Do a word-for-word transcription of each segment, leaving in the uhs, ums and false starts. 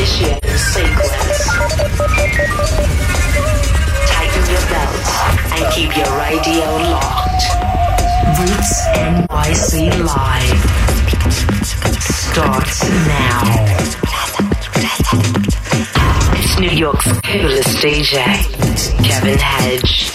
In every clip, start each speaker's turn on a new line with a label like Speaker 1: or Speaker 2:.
Speaker 1: Initiate sequence. Tighten your belts and keep your radio locked. Roots N Y C Live starts now. It's New York's coolest D J, Kevin Hedge.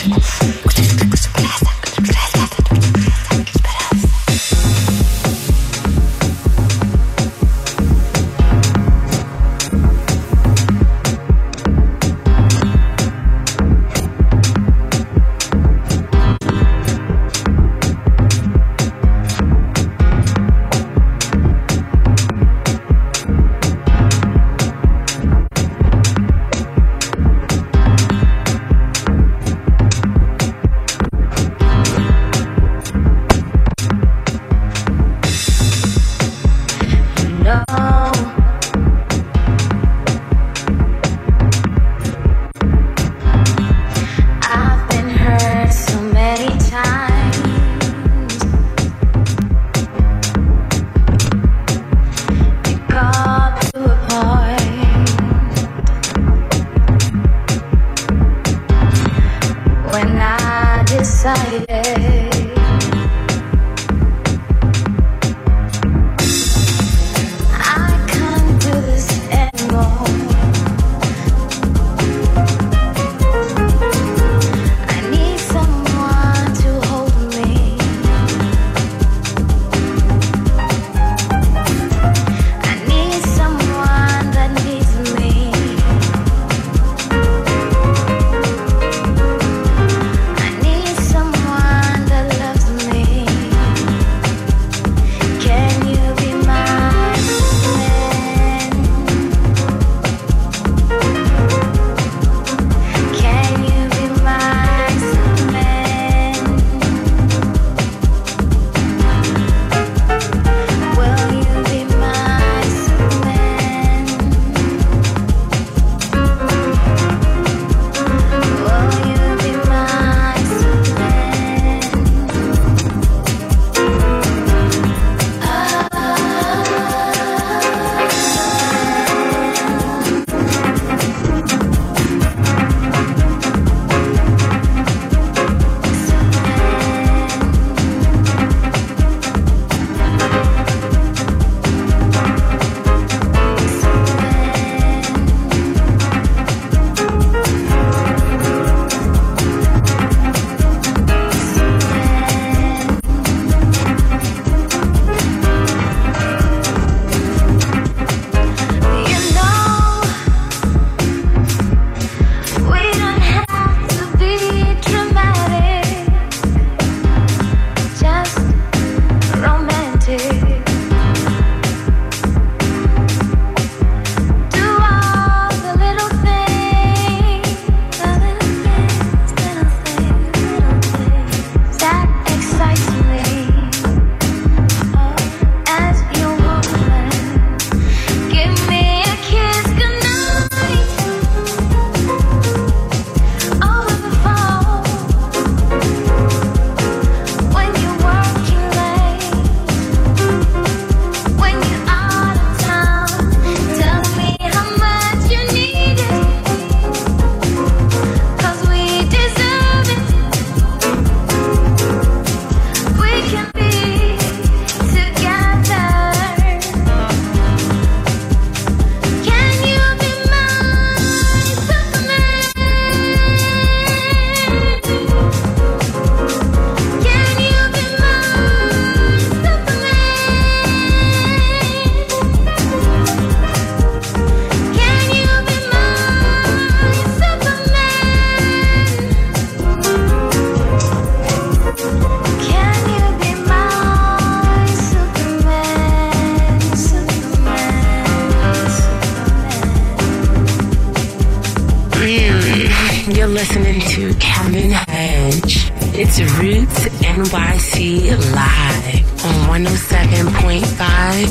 Speaker 2: You're listening to Kevin Hedge. It's Roots N Y C Live on one oh seven point five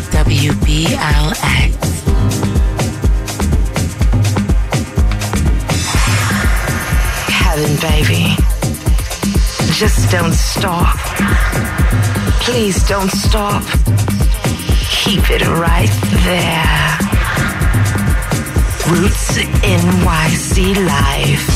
Speaker 2: W B L X.
Speaker 1: Kevin, baby, just don't stop. Please don't stop. Keep it right there.
Speaker 2: Roots N Y C Live.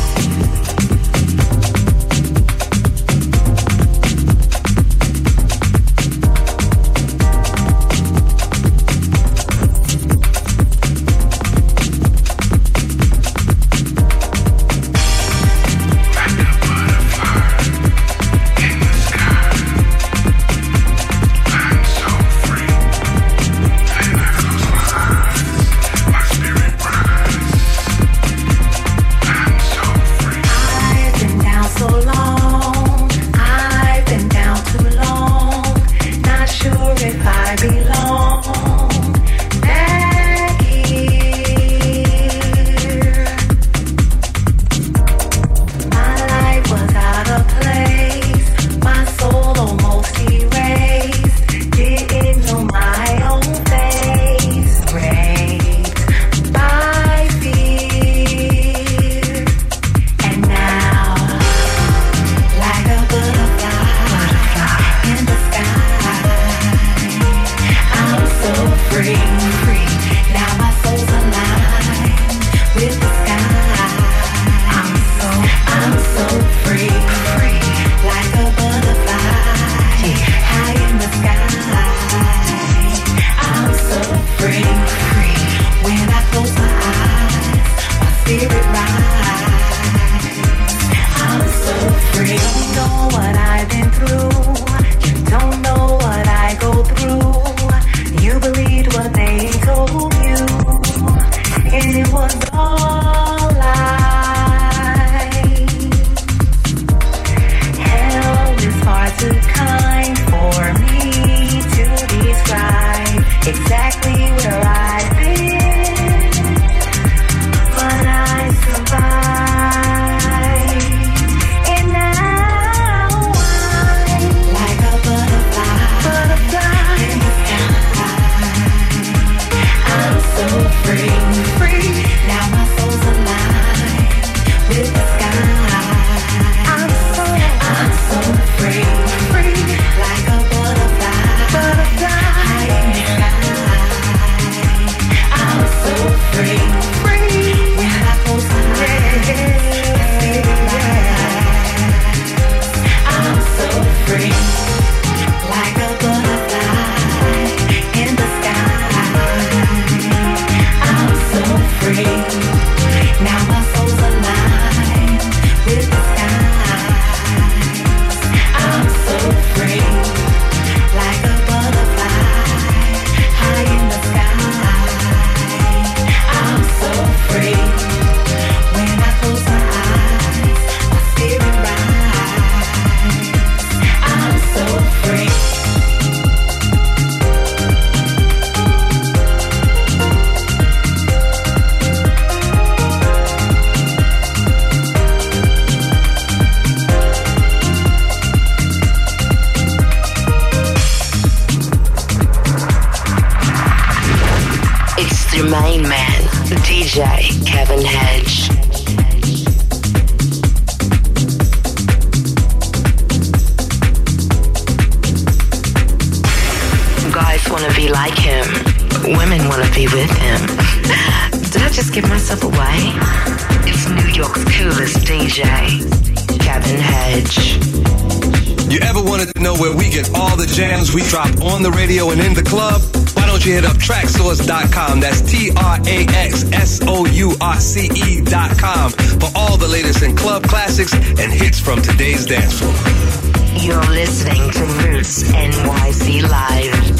Speaker 3: We drop on the radio and in the club. Why don't you hit up traxsource dot com? That's T R A X S O U R C E dot com for all the latest in club classics and hits from today's dance floor.
Speaker 2: You're listening to Roots N Y C Live.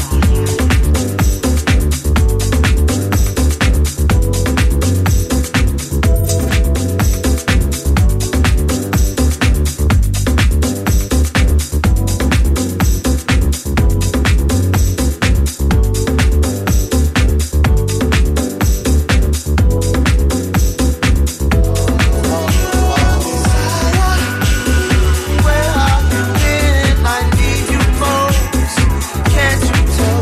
Speaker 4: Where I've been, I need you most. Can't you tell?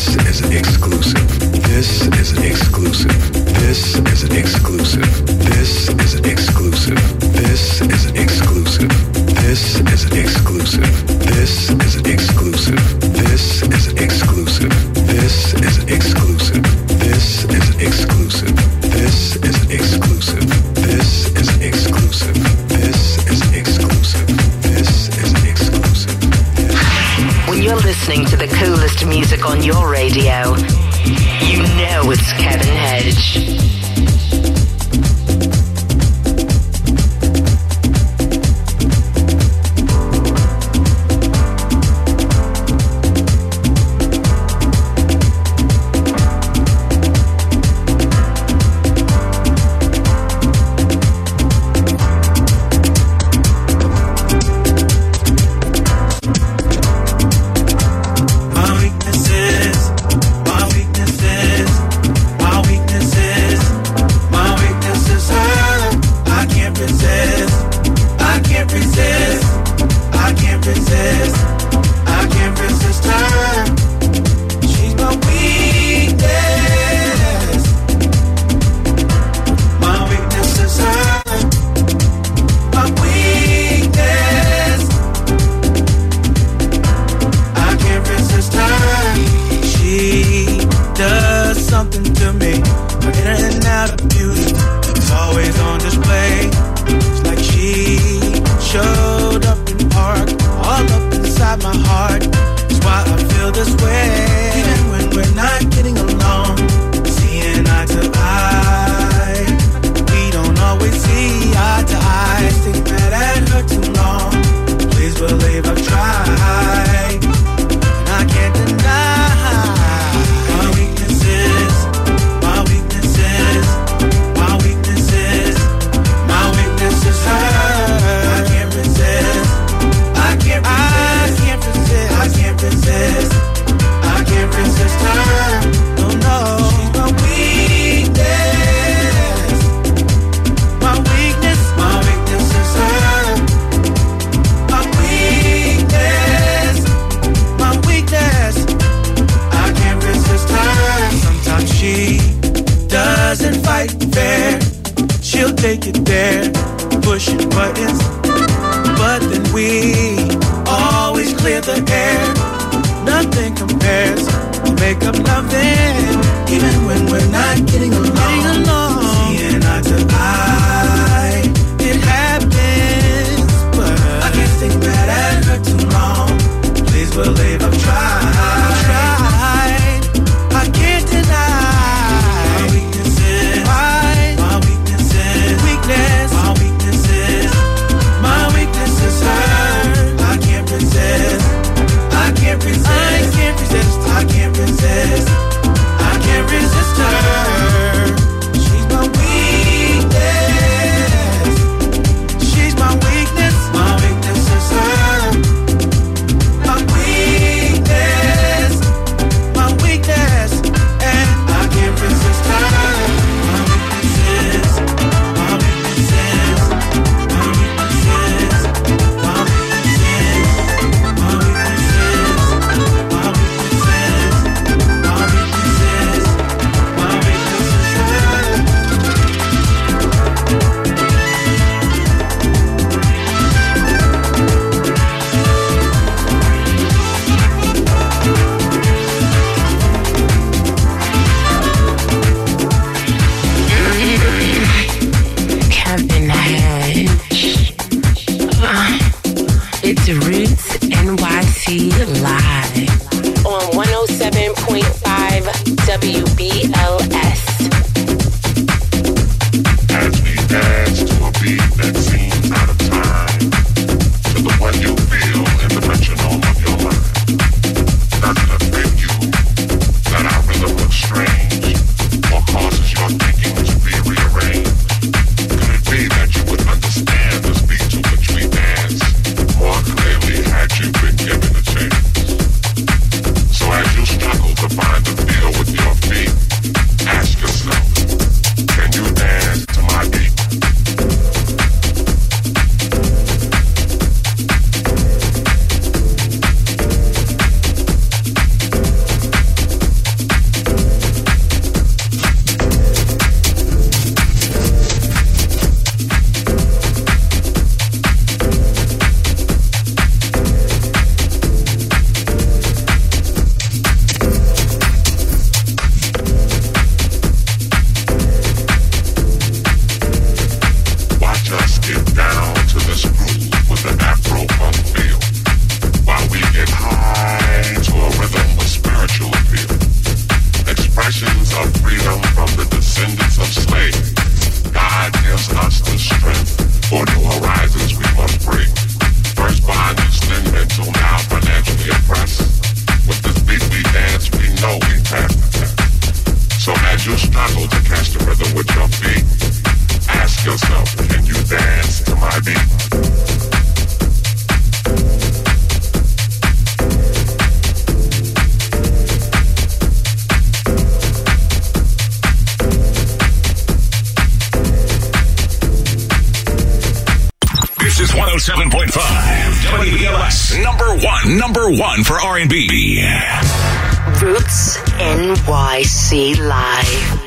Speaker 4: This is an exclusive. This is an exclusive. This is an exclusive. This is an exclusive. This is an exclusive. This is an exclusive. This is an exclusive. This is an exclusive. This is an exclusive. This is an exclusive. This is an exclusive. This is an exclusive. This is an exclusive. This is an exclusive.
Speaker 1: When you're listening to the coolest music on your radio, you know it's Kevin Hedge.
Speaker 5: Struggle to find the feel with your feet. ever struggle to catch the rhythm with your feet? Ask yourself, can you dance to my beat?
Speaker 6: This is one oh seven point five W B L S, number one, number one for R and B.
Speaker 1: Roots N Y C Live.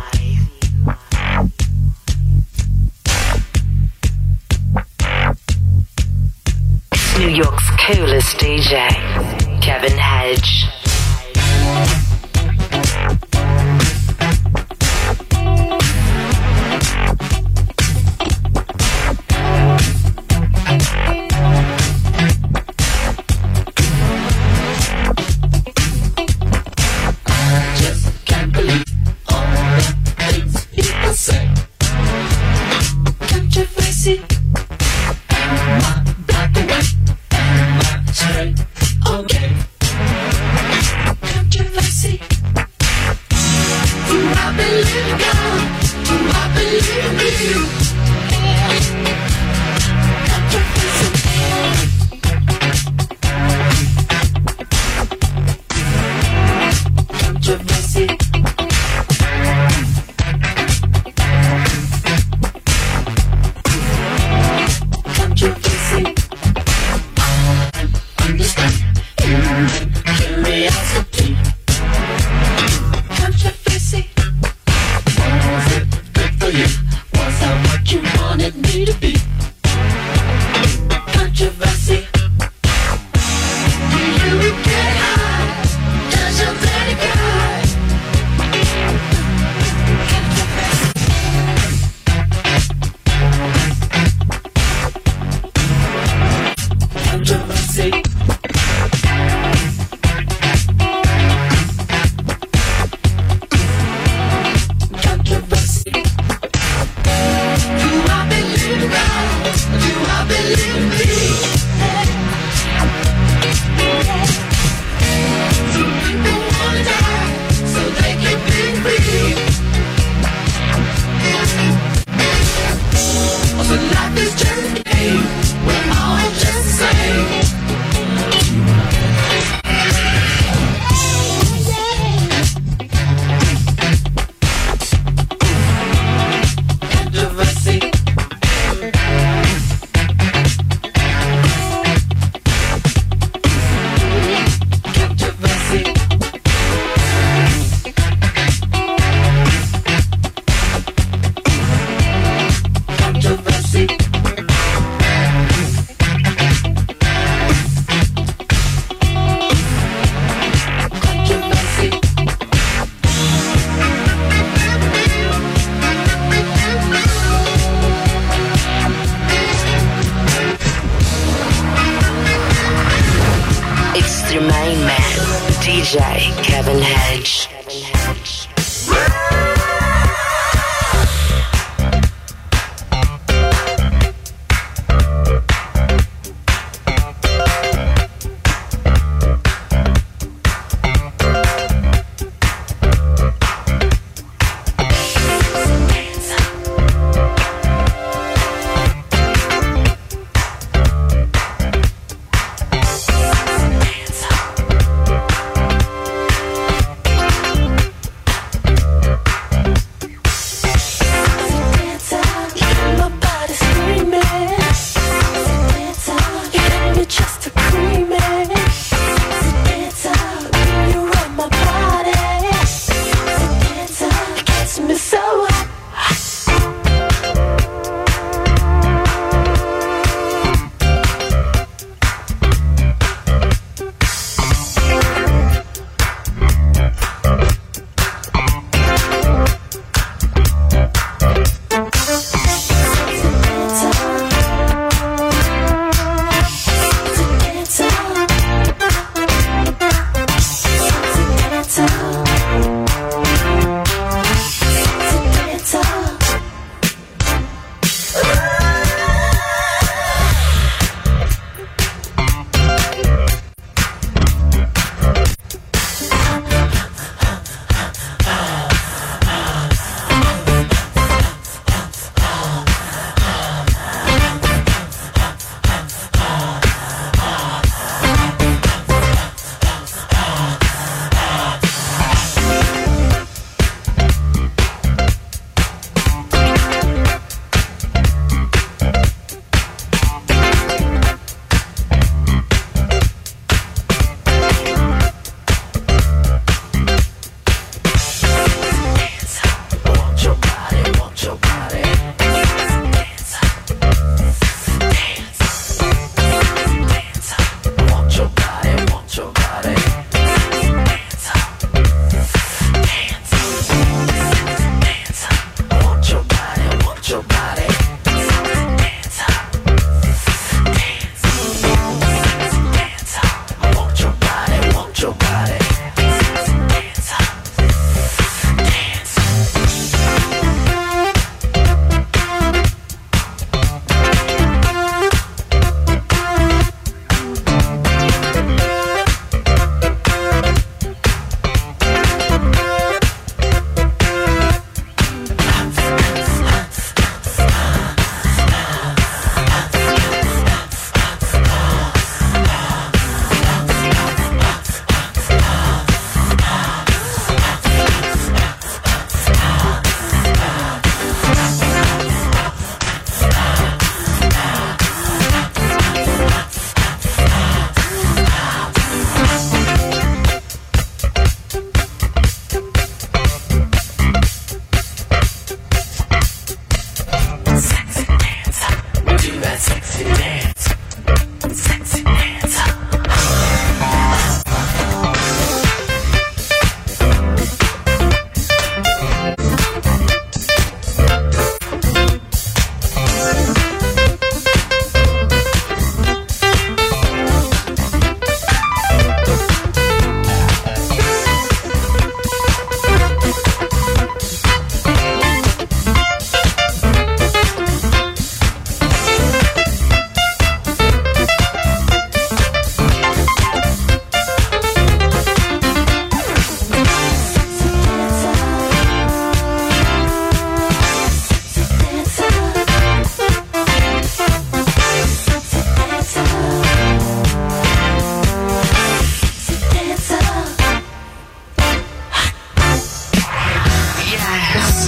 Speaker 1: New York's coolest D J, Kevin Hedge.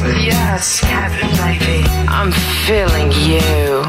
Speaker 2: Yes, Kevin, baby. I'm feeling you.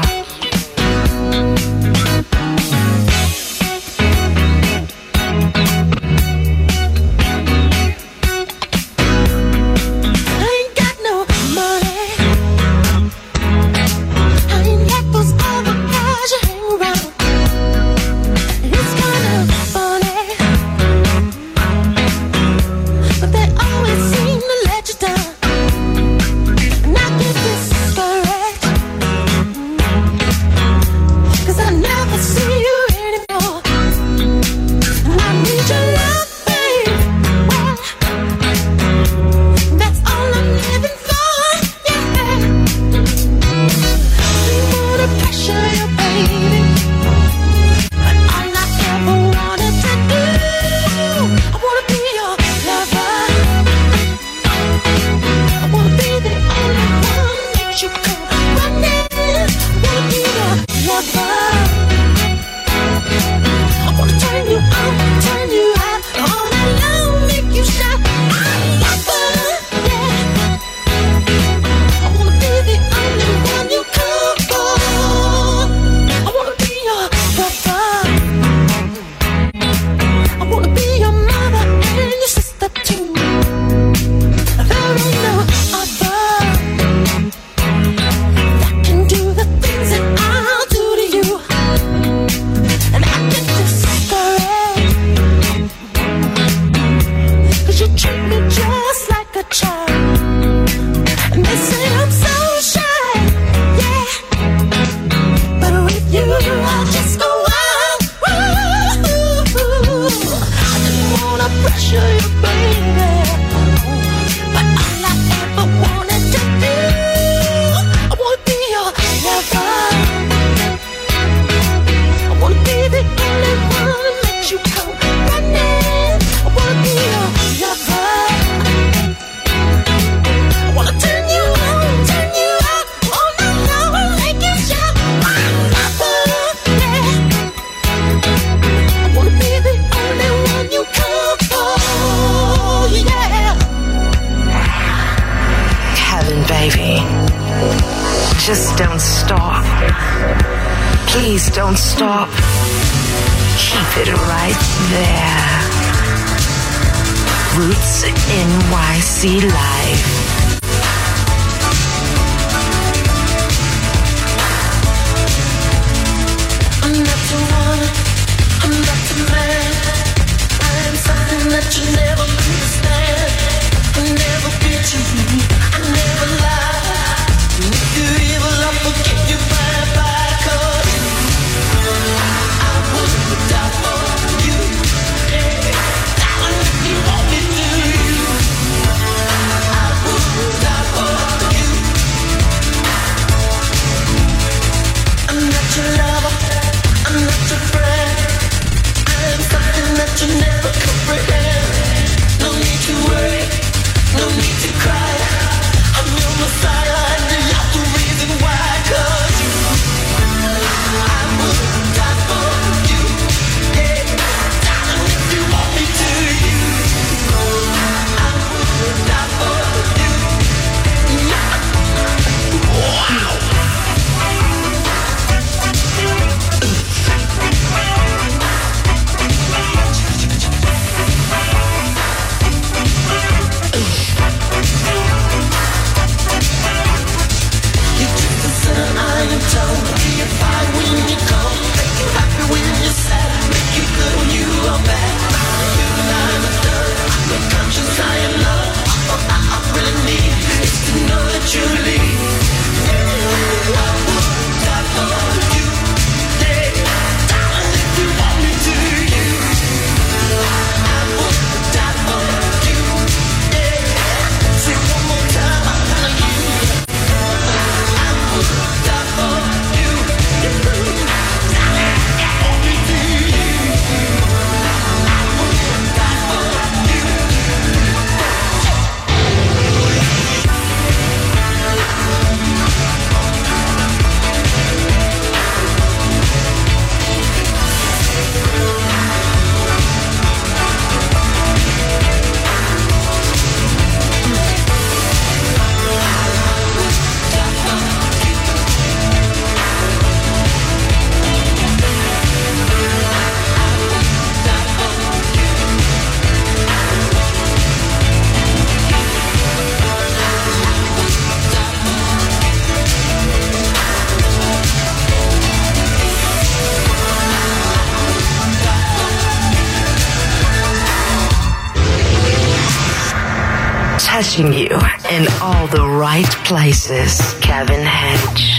Speaker 2: Just don't stop. Please don't stop. Keep it right there. Roots N Y C Live.
Speaker 7: I'm not the one, I'm not the man. I am something that you never understand. I never beat you, I never lie. If you're evil, I'll forget you bye bye. Cause I would die for you. Yeah. Darling, if you want me to, I would
Speaker 1: Touching you in all the right places. Kevin Hedge.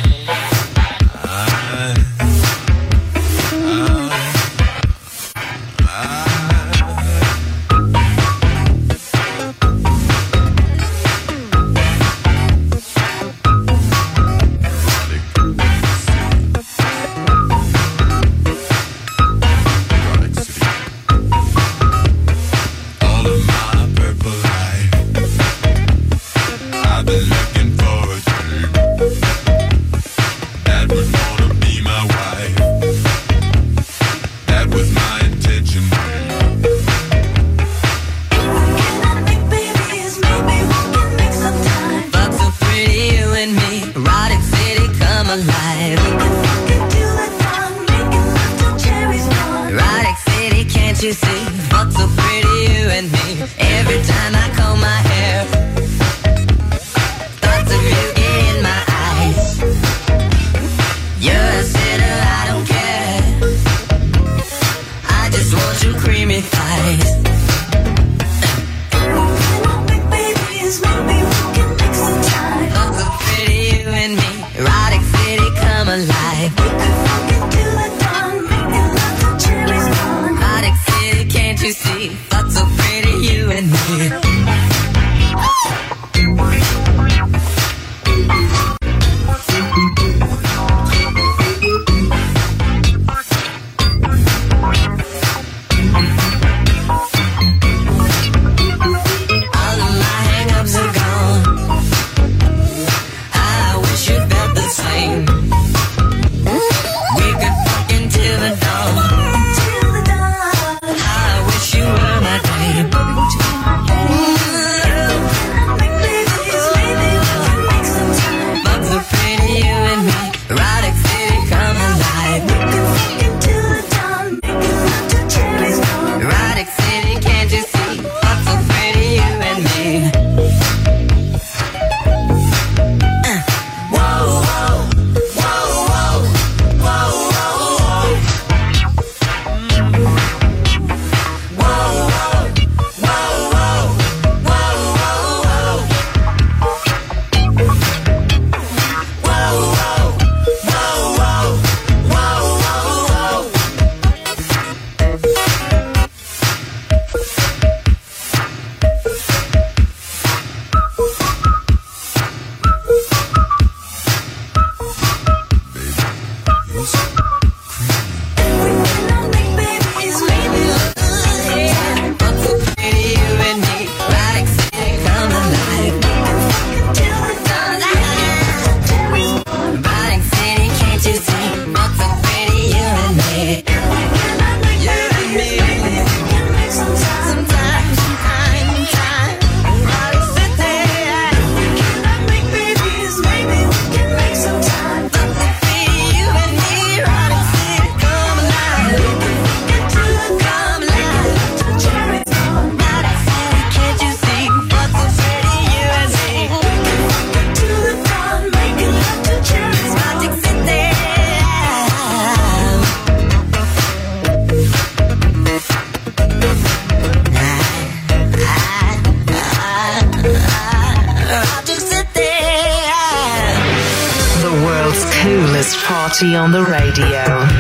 Speaker 1: On the radio,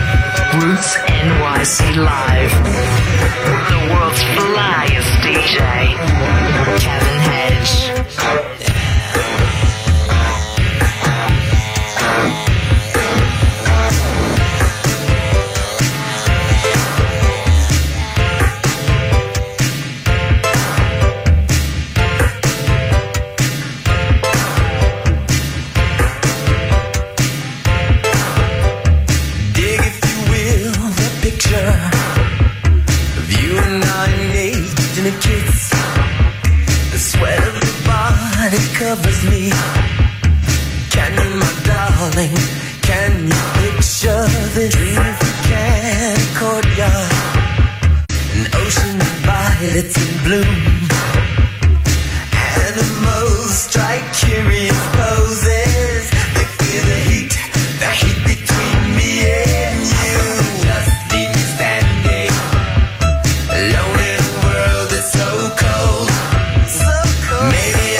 Speaker 1: Roots N Y C Live, the world's flyest D J, Kevin Hedge.
Speaker 7: Covers me. Can you, my darling, can you picture this? Dream if you can, a courtyard, an ocean of violets in bloom. Animals strike curious poses. They feel the heat, the heat between me and you. Just leave me standing alone in a world that's so cold, so cold. Maybe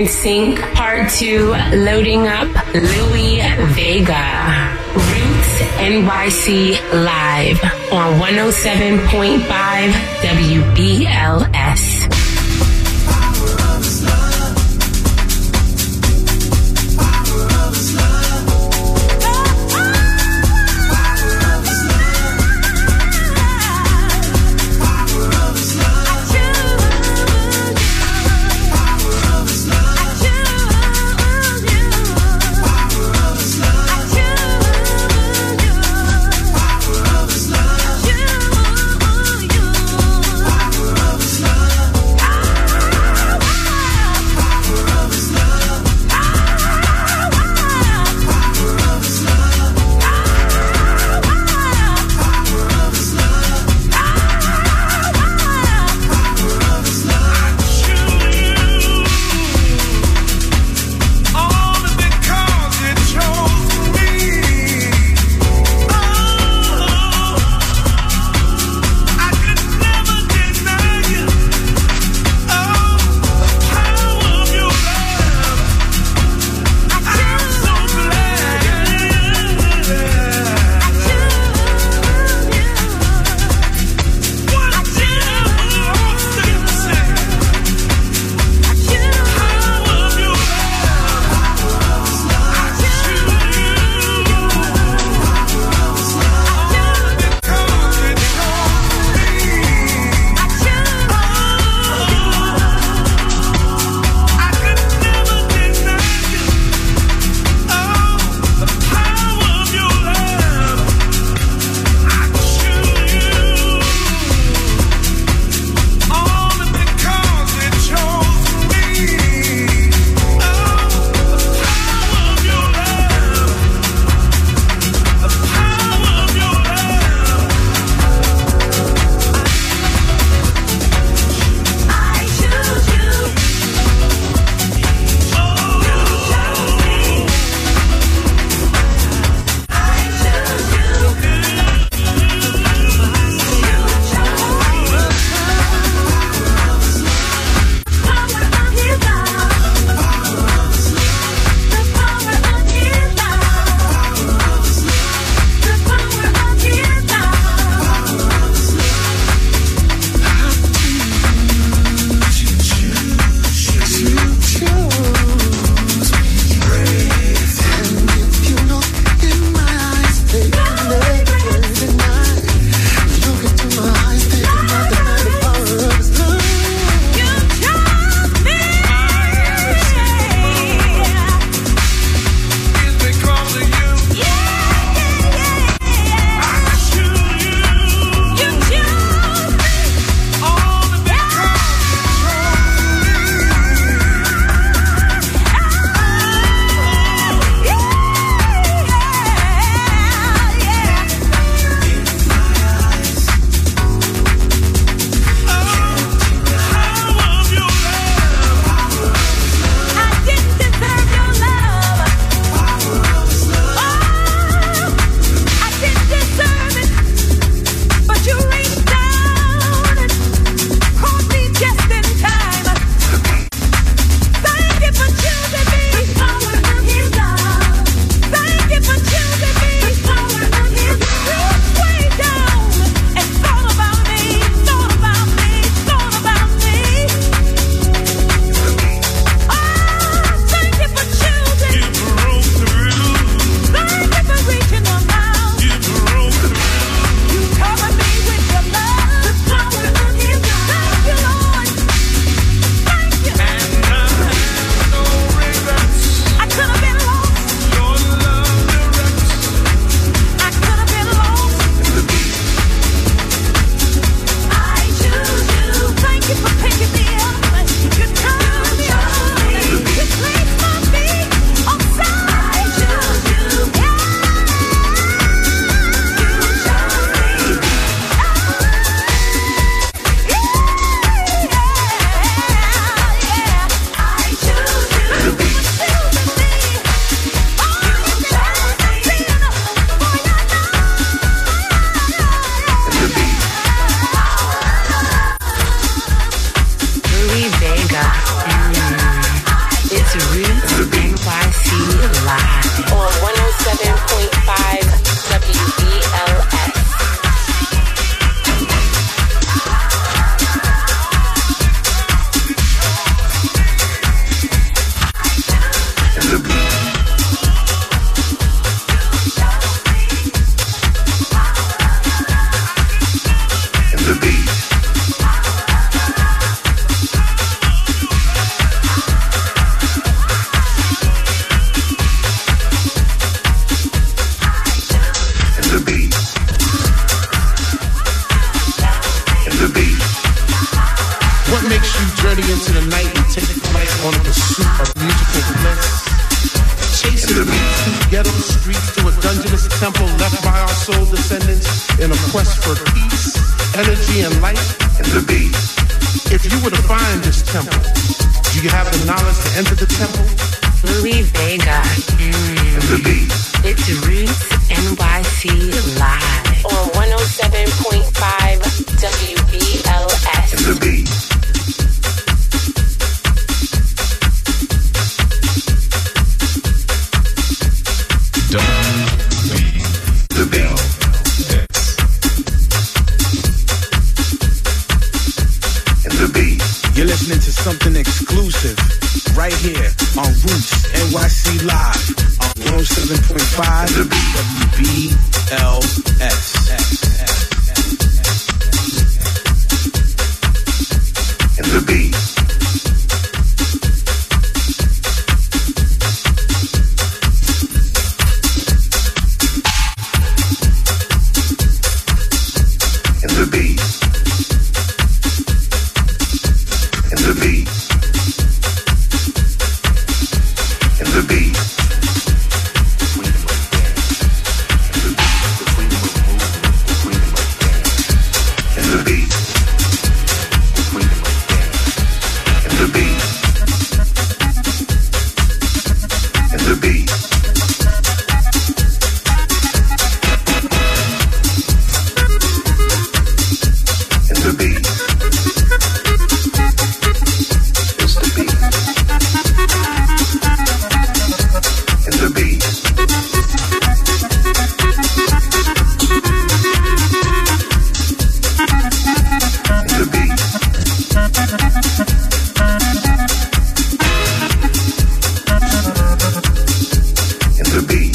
Speaker 2: Sync Part two, loading up Louis Vega. Roots N Y C live on one oh seven point five W B L S.
Speaker 7: I
Speaker 8: you journey into the night and take flight on a pursuit of musical bliss. Chasing the beat through ghetto streets to a dungeonous temple left by our soul descendants in a quest for peace, energy, and light.
Speaker 5: And the beat.
Speaker 8: If you were to find this temple, do you have the knowledge to enter the temple?
Speaker 2: Louis Vega. Mm.
Speaker 5: And the beat.
Speaker 2: It's Roots N Y C Live on one oh seven point five W B L S.
Speaker 5: And the beat. The beat. And the beat.
Speaker 9: You're listening to something exclusive right here on Roots N Y C Live on one oh seven point five W B L S.
Speaker 5: And the beat. And the beat. And the beat. And the beat. And the beat. And the beat. And the beat. And the beat. It's the beat. And the beat. And the beat. And the beat.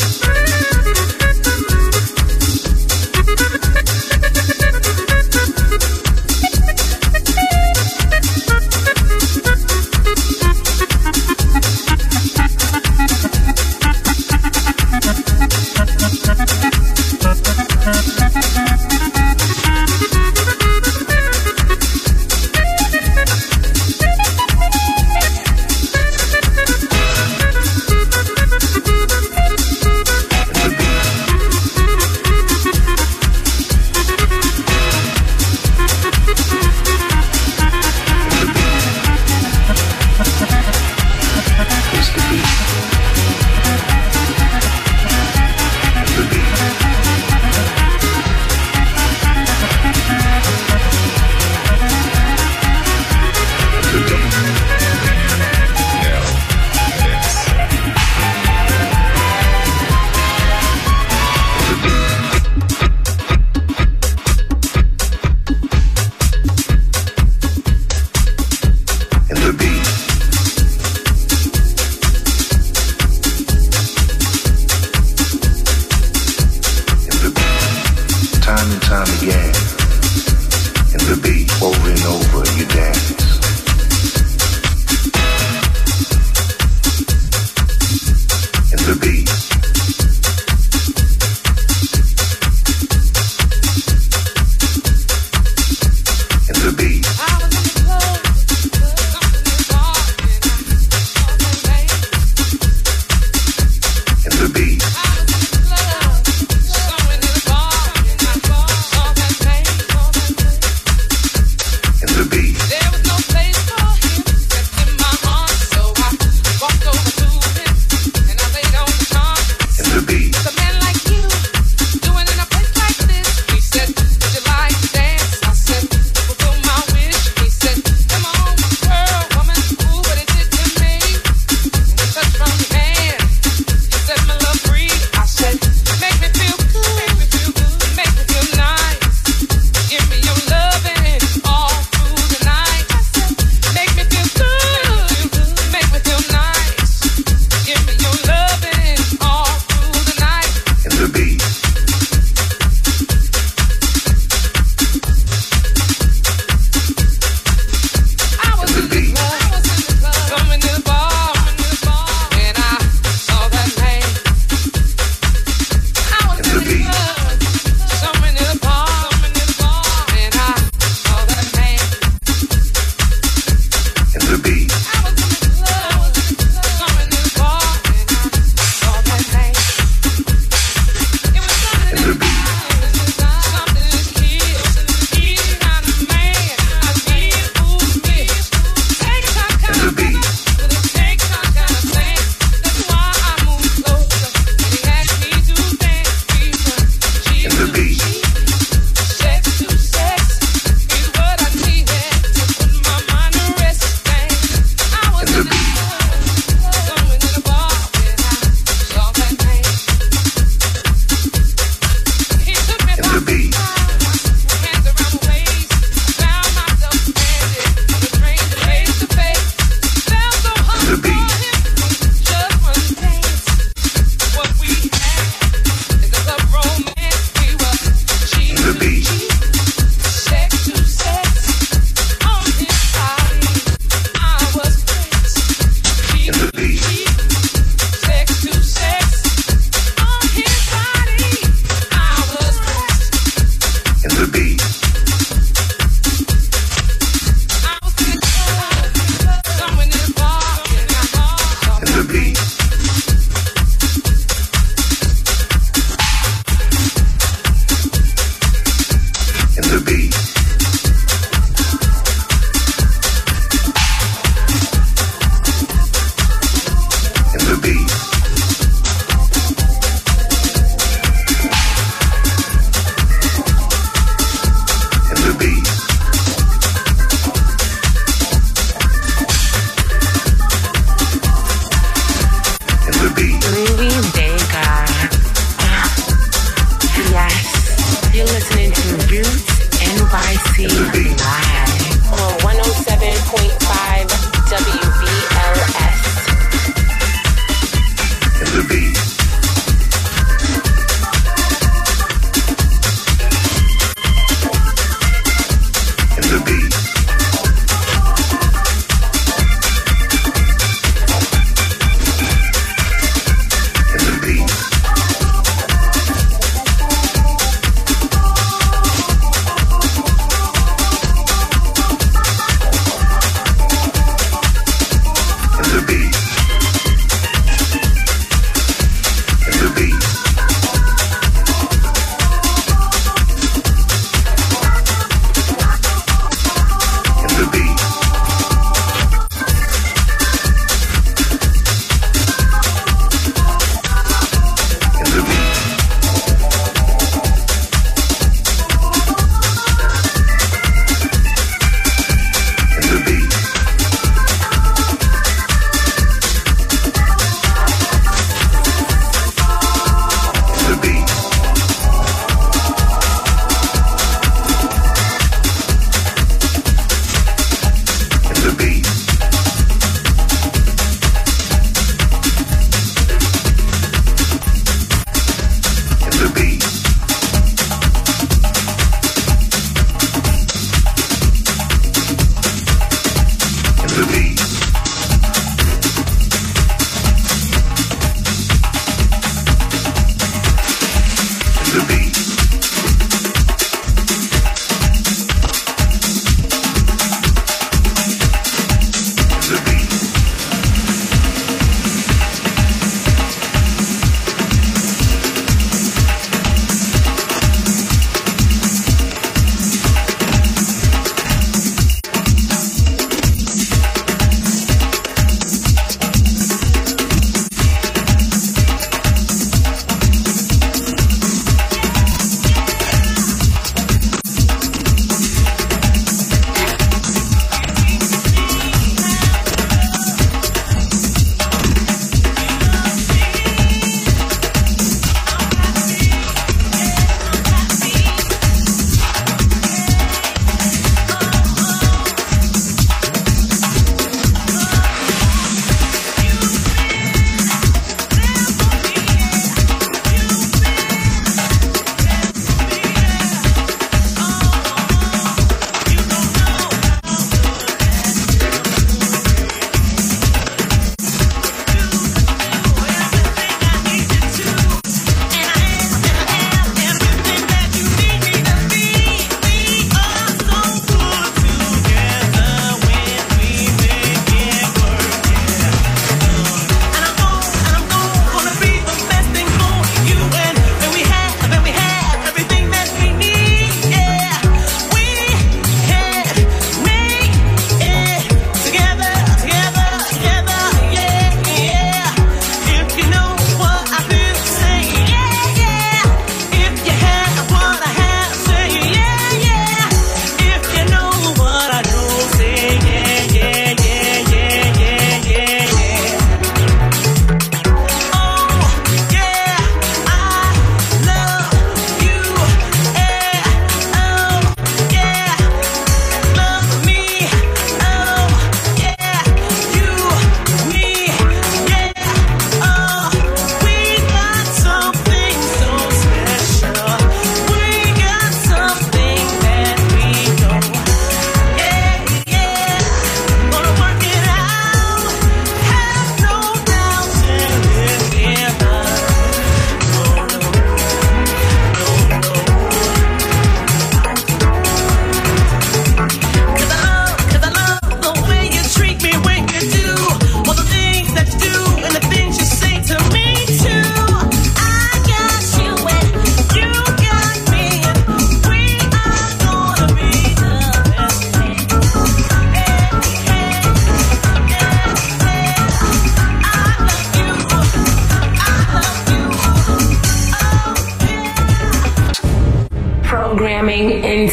Speaker 7: There was no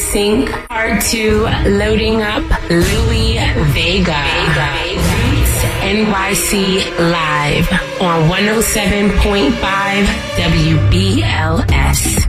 Speaker 2: Sync. Part two, loading up Louis Vega. Roots N Y C live on one oh seven point five W B L S.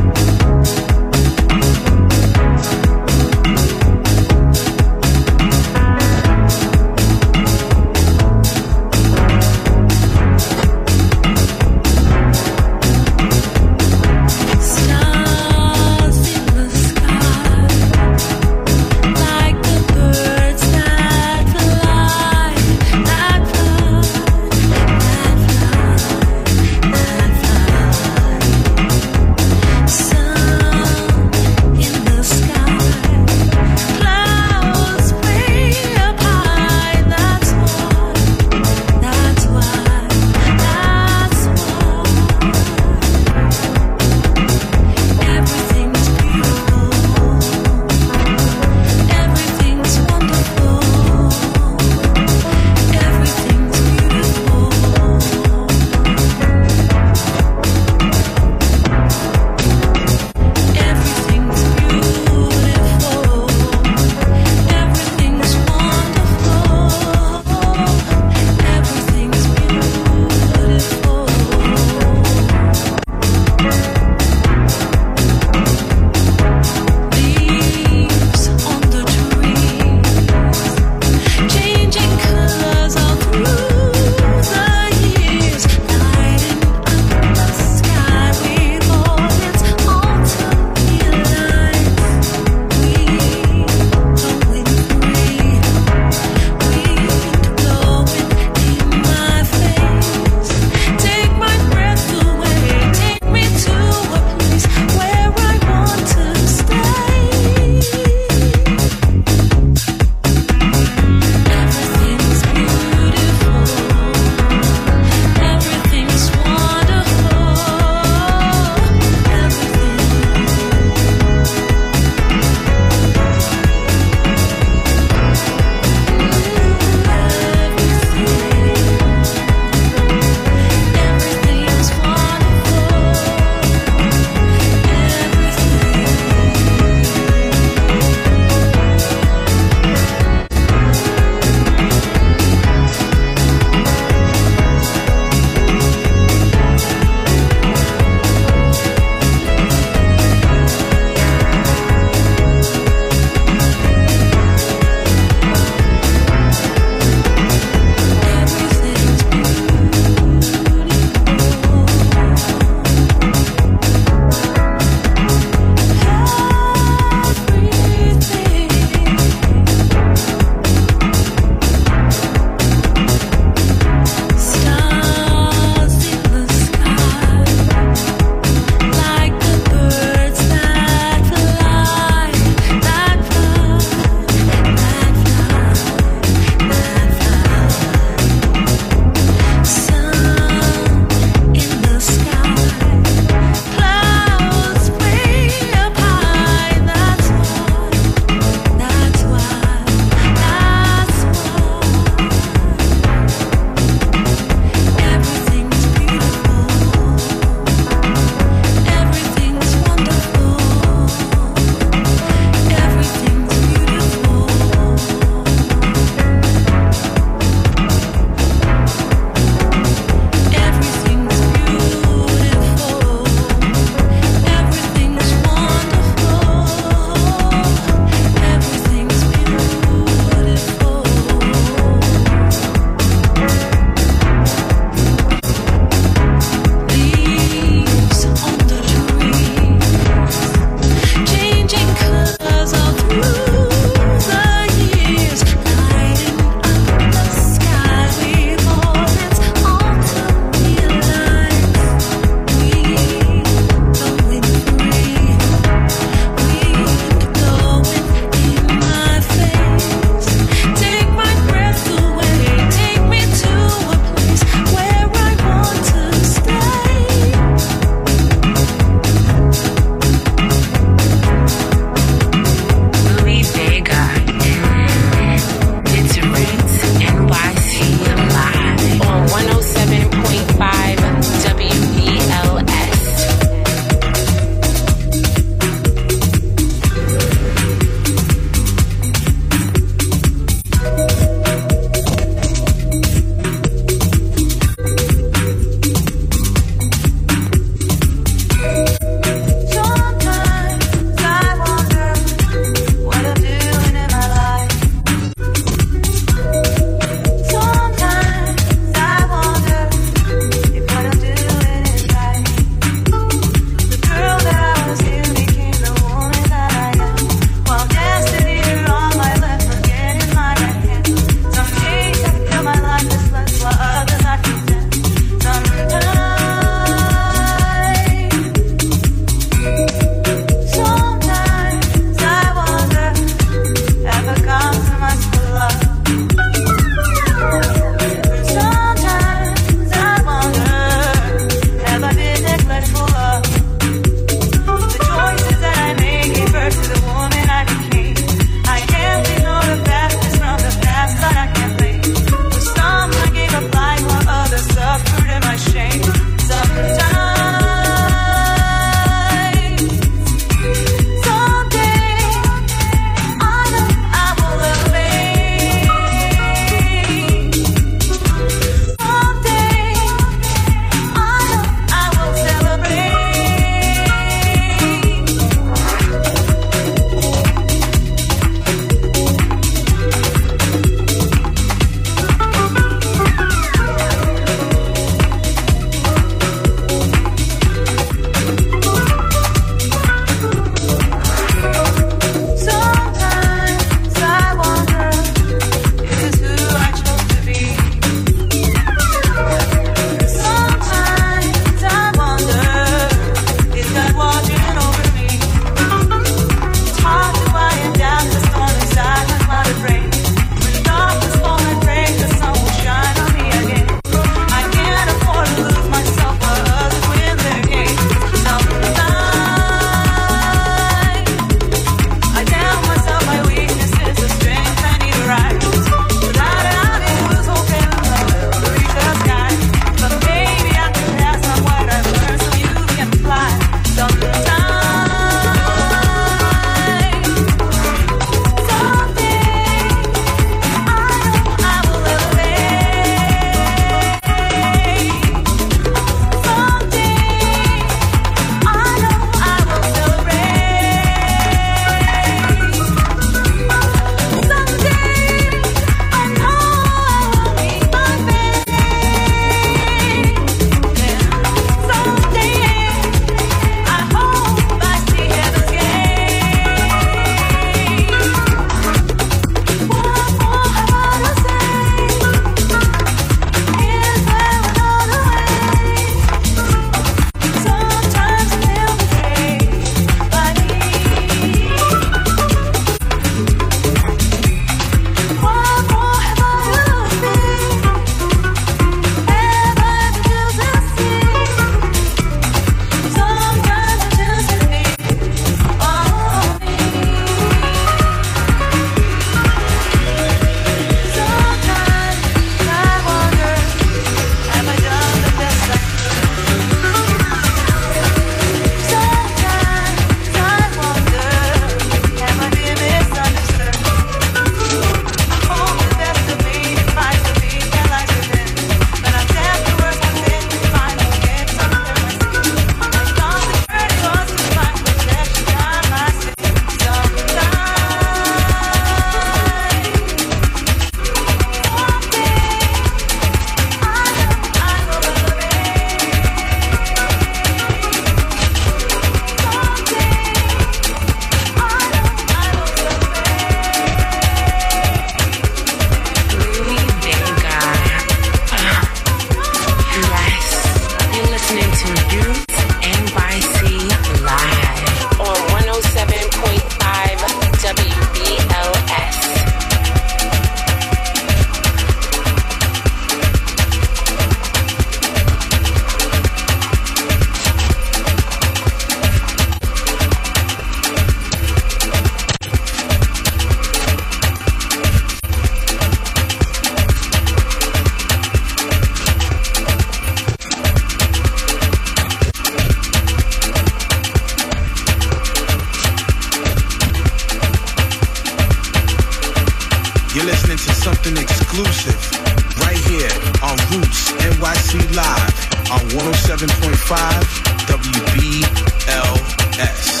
Speaker 9: into something exclusive right here on Roots N Y C Live on one oh seven point five W B L S.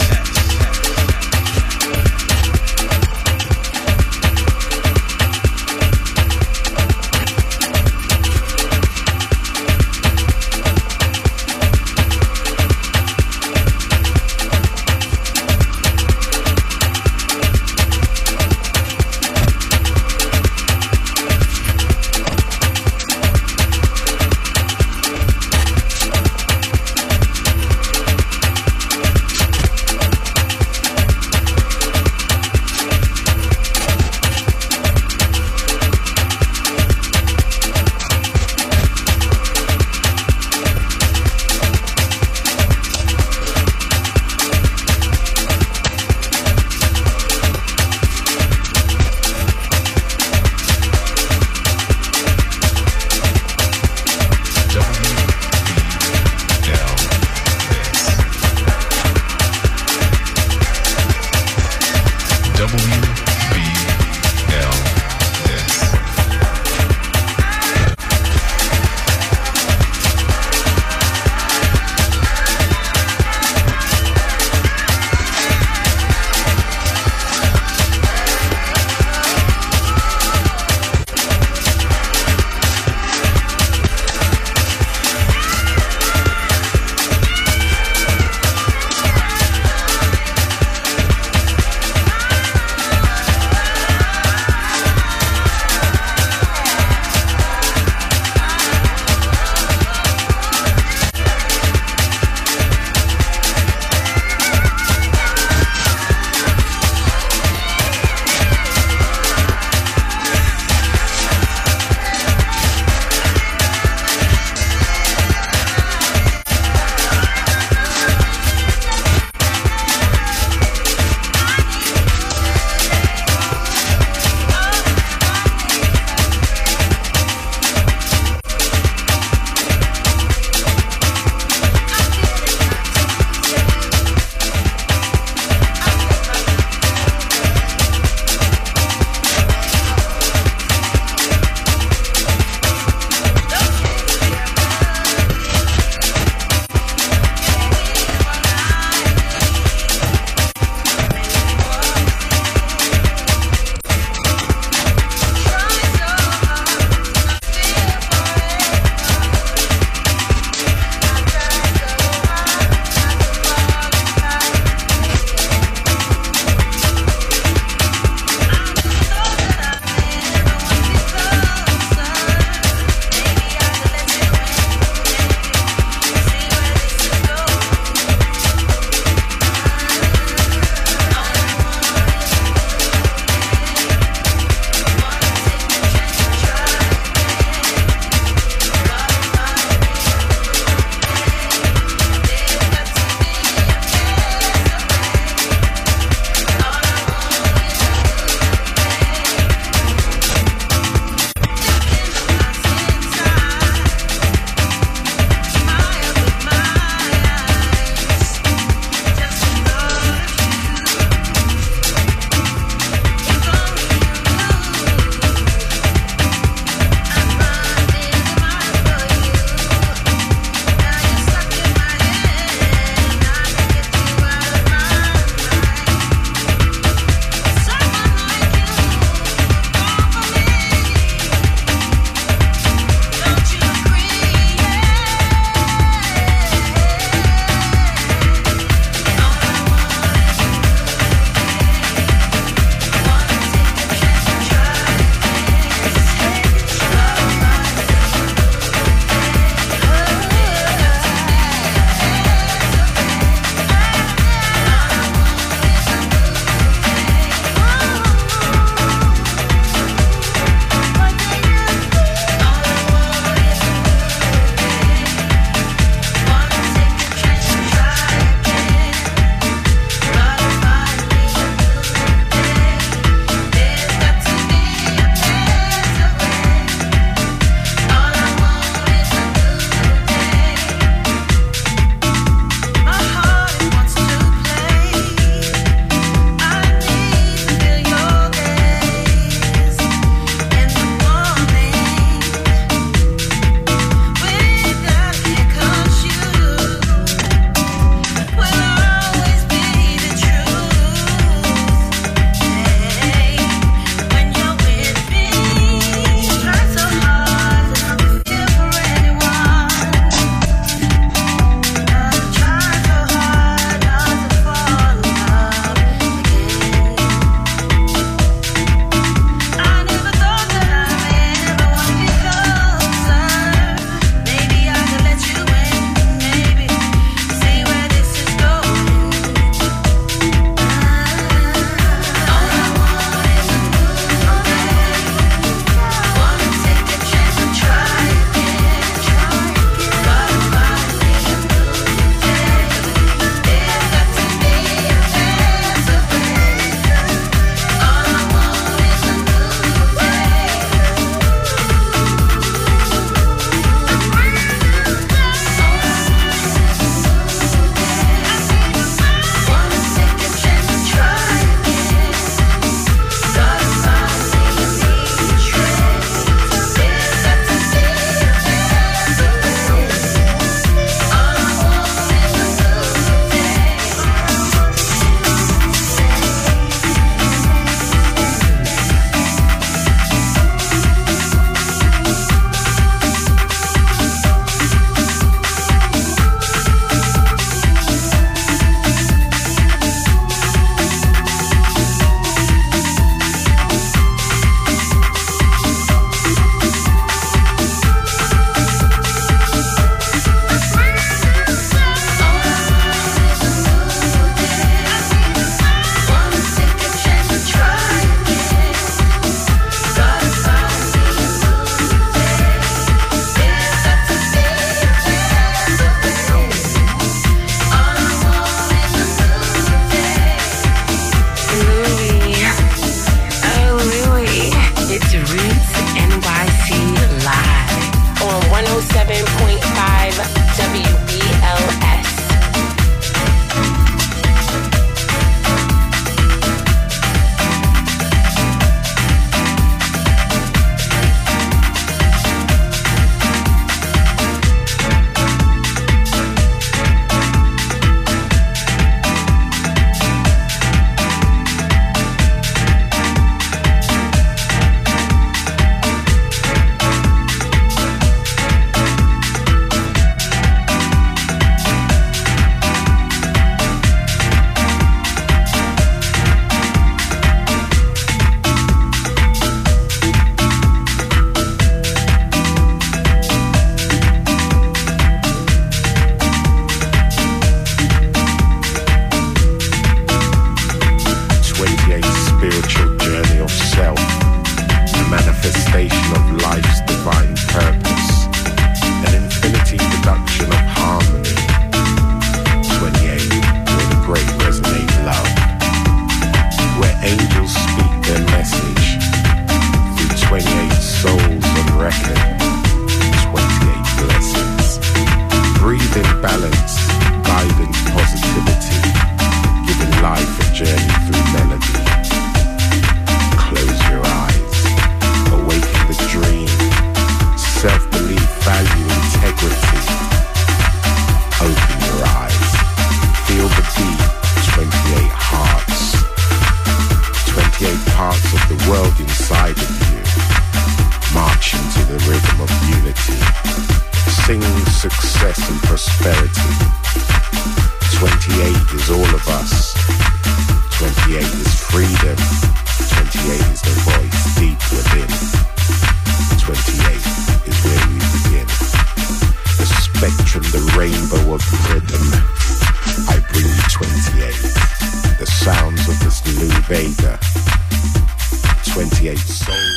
Speaker 10: world inside of you, marching to the rhythm of unity, sing success and prosperity. twenty-eight is all of us. twenty-eight is freedom. twenty-eight is the voice deep within. twenty-eight is where we begin. The spectrum, the rainbow of rhythm. I bring you twenty-eight. The sounds of this Lou Bega. twenty-eight soul.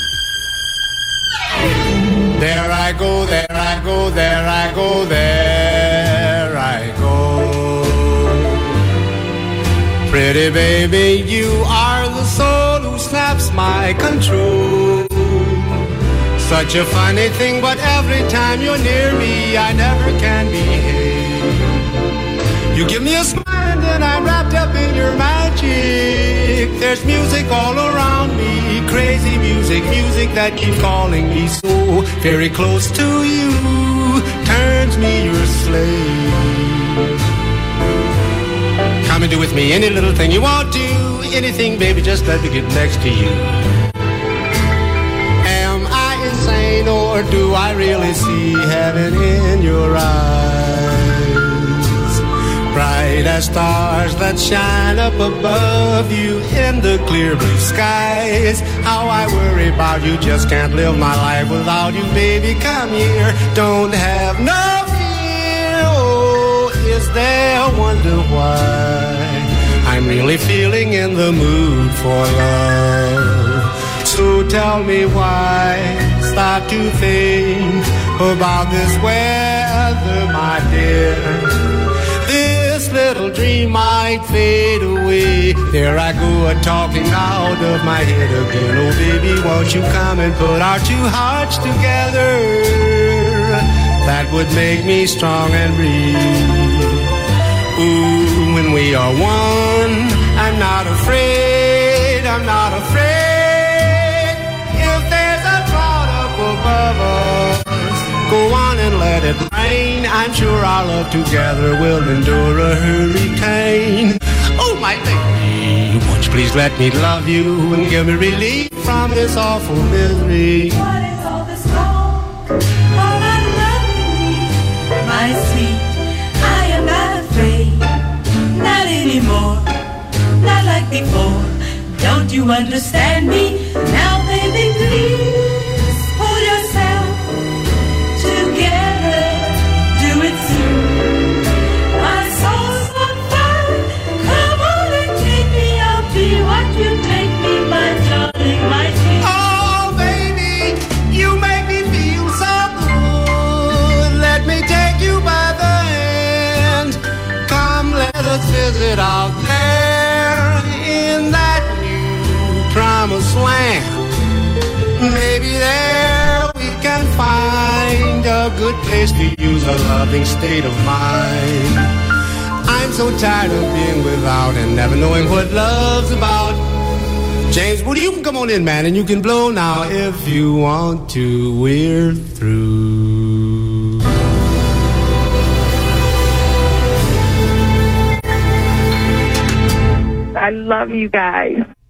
Speaker 11: There I go, there I go, there I go, there I go. Pretty baby, you are the soul who snaps my control. Such a funny thing, but every time you're near me, I never can behave. You give me a smile and then I'm wrapped up in your magic. There's music all around me, crazy music, music that keeps calling me so very close to you, turns me your slave. Come and do with me any little thing you want to, anything baby, just let me get next to you. Am I insane or do I really see heaven in your eyes? Bright as stars that shine up above you in the clear blue skies. How I worry about you, just can't live my life without you, baby. Come here, don't have no fear. Oh, is there a wonder why I'm really feeling in the mood for love? So tell me why, stop to think about this weather, my dear. This little dream might fade away. There I go, a-talking out of my head again. Oh, baby, won't you come and put our two hearts together? That would make me strong and real. Ooh, when we are one, I'm not afraid, I'm not afraid. If there's a cloud up above us, go on and let it rain. I'm sure our love together will endure a hurricane. Oh, my baby, won't you please let me love you and give me relief from this awful misery.
Speaker 12: What is all this talk about loving me, my sweet? I am not afraid, not anymore, not like before. Don't you understand me? Now, baby, please pull yourself together, do it soon. My soul's on fire, come on and take me, I'll be what you make me, my darling, my sweet.
Speaker 11: Oh, baby, you make me feel so good. Let me take you by the hand. Come, let us visit out there in that new promised land. Maybe there we can find a good place to use a loving state of mind. I'm so tired of being without and never knowing what love's about. James, well, you can come on in, man, and you can blow now if you want to. We're through.
Speaker 13: I love you guys.